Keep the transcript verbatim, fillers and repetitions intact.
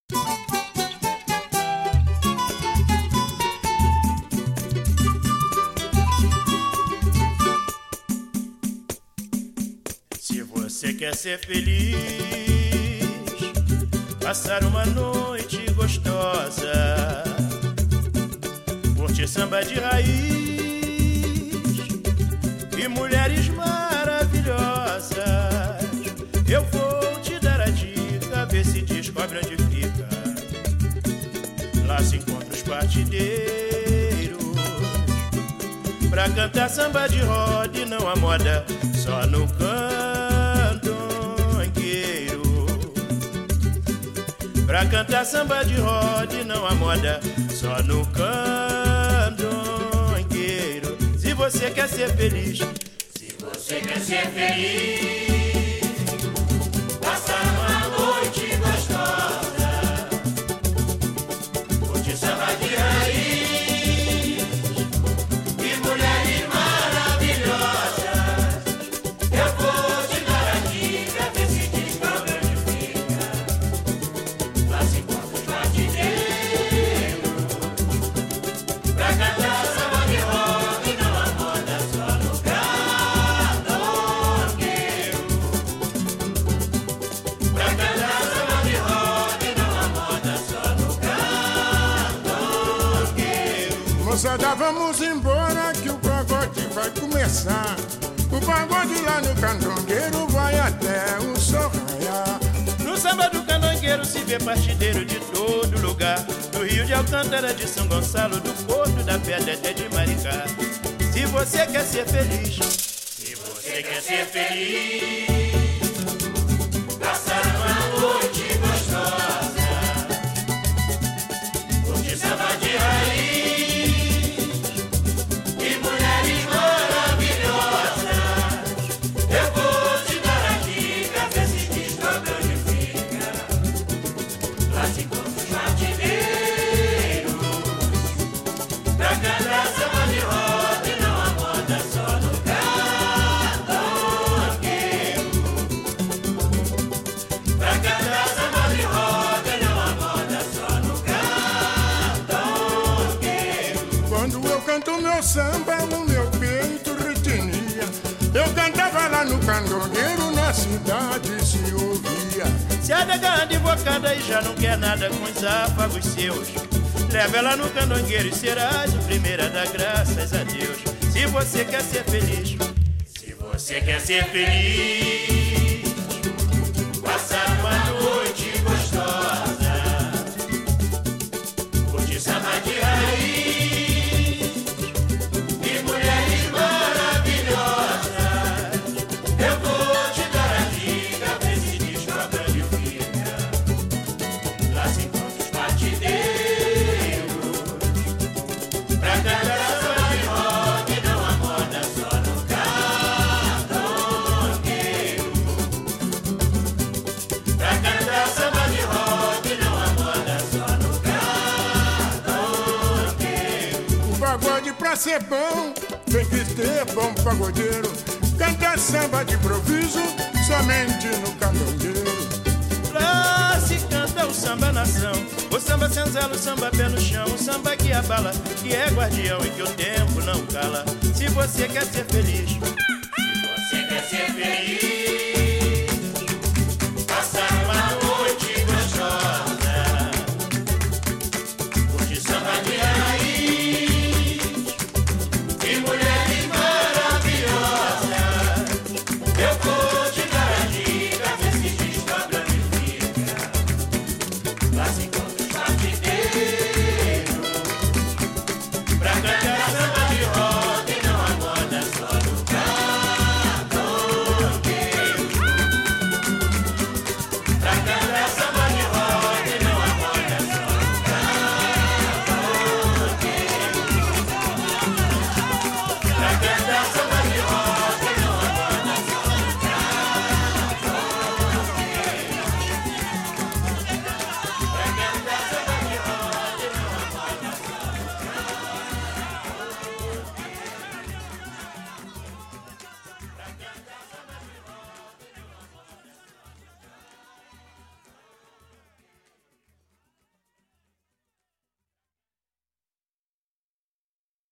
Se você quer ser feliz, passar uma noite gostosa, curtir samba de raiz e mulheres maravilhosas, eu vou te dar a dica, vê se descobre onde fica. Lá se encontram os partideiros pra cantar samba de roda e não a moda, só no candongueiro. Pra cantar samba de roda e não a moda, só no candongueiro. Se você quer ser feliz, se você quer ser feliz, passar uma noite gostosa, curtir samba de raiz e mulheres maravilhosas, eu vou te dar a dica, vê se descobre onde fica. Lá se encontram os batideiros pra cantar samba de roda e não a moda, só no candongueiro. Pra cantar samba de roda e não a moda, só no candongueiro. Moçada, vamos embora que o pagode vai começar. O pagode lá no candongueiro vai até o sol raiar. no samba do candongueiro se vê partideiro de todo lugar, do Rio de Alcântara, de São Gonçalo, do Porto da Pedra até de Maricá. Se você quer ser feliz, Se você quer ser feliz, passar uma noite gostosa, curtir samba de raiz e mulheres maravilhosas, eu vou te dar a dica, vê se descobre onde fica. Lá se encontram os batideiros pra cantar samba de roda e não a moda, só no candongueiro. Pra cantar samba de roda e não a moda, só no candongueiro. Quando eu canto meu samba, o meu peito retinia. Eu cantava lá no candongueiro, na cidade se ouvia. se a nega anda invocada e já não quer nada com os afagos seus, leva ela no candongueiro e serás o primeiro a dar graças a Deus. Se você quer ser feliz, Se você quer ser feliz, passar uma noite gostosa, curtir samba de raiz e mulheres maravilhosas, eu vou te dar a dica, vê se descobre onde fica. Lá se encontram os batideiros pra cantar samba de roda e não a moda, só no candongueiro. Pra cantar samba de roda e não a moda, só no candongueiro. O pagode pra ser bom tem que ter bom pagodeiro. Cantar samba de improviso somente no candongueiro. lá se canta o samba nação, o samba senzala, o samba pé no chão, o samba que abala, que é guardião e que o tempo não cala. Se você quer ser feliz, Se você quer ser feliz, passar uma noite gostosa, curtir samba de raiz e mulheres maravilhosas, eu vou te dar a dica, vê se descobre onde fica. Lá se encontram os batideiros